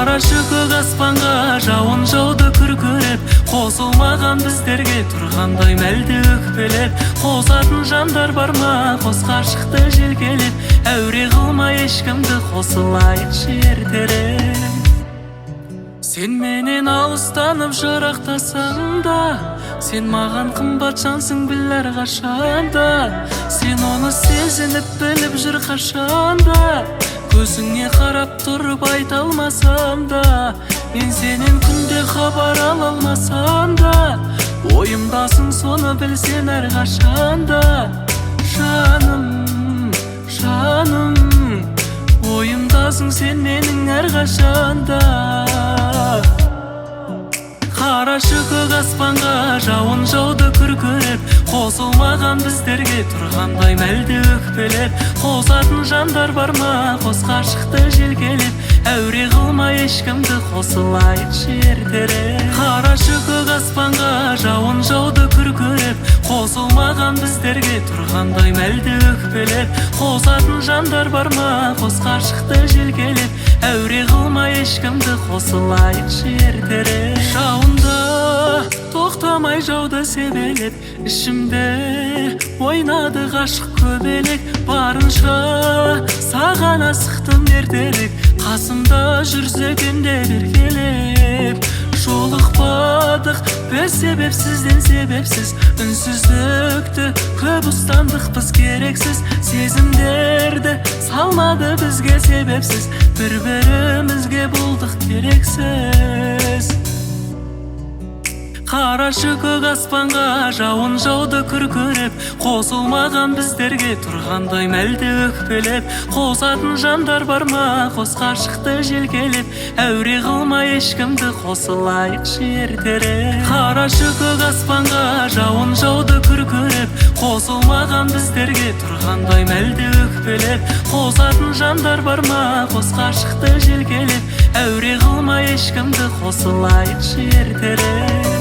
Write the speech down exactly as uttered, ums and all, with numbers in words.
Қарашы көк аспанға жауын жауды күркіреп, қосылмаған біздерге тұрғандай мәлді өкпелеп. Қосатын жандар бар ма қос ғашықты желкелеп, әуре қылма ешкімді қосылайықшы ертерек. Сен менен алыстанып жырақтасаң да, сен маған қымбат жансың біл әрқашанда. Сен оны сезініп біліп жүр қашанда, көзіңе қарап тұрып айта алмасам да, мен сенен күнде хабар ала алмасам да, ойымдасың соны білсен әрқашанда. Жаным, жаным, ойымдасың сен менің әрқашанда. Қарашы көк аспанға жауын жауды күркіреп, қосылмаған біздерге тұрғандай мәлді өкпелеп. Қосатын жандар бар ма қос ғашықты желкелеп, әуре қылма ешкімді қосылайықшы ертерек. Қарашы көк аспанға жауын жауды күркіреп, қосылмаған біздерге тұрғандай мәлді өкпелеп. Қосатын жандар бар ма қос ғашықты желкелеп, әуре қылма ешкімді қосылайықшы ертерек. Жауында тоқтамай жауды себелеп, ішімде ойнады ғашық көбелек. Барынша саған асықтым ертерек, қасымда жүрсе күнде еркелеп. Жолықпадық біз себепсізден себепсіз, үнсіздікті көп ұстандық біз керексіз. Сезімдерді салмады бізге себепсіз, бір-бірімізге болдық керексіз. Қарашы көк аспанға жауын жауды күркіреп, қосылмаған біздерге тұрғандай мәлді өкпелеп. Қосатын жандар бар ма қос ғашықты желкелеп, әуре қылма ешкімді қосылайықшы ертерек. Қарашы көк аспанға жауын жауды күркіреп, қосылмаған біздерге тұрғандай мәлді өкпелеп. Қосатын жандар бар ма қос ғашықты желкелеп, әуре қылма ешкімді қосылайықшы ертерек.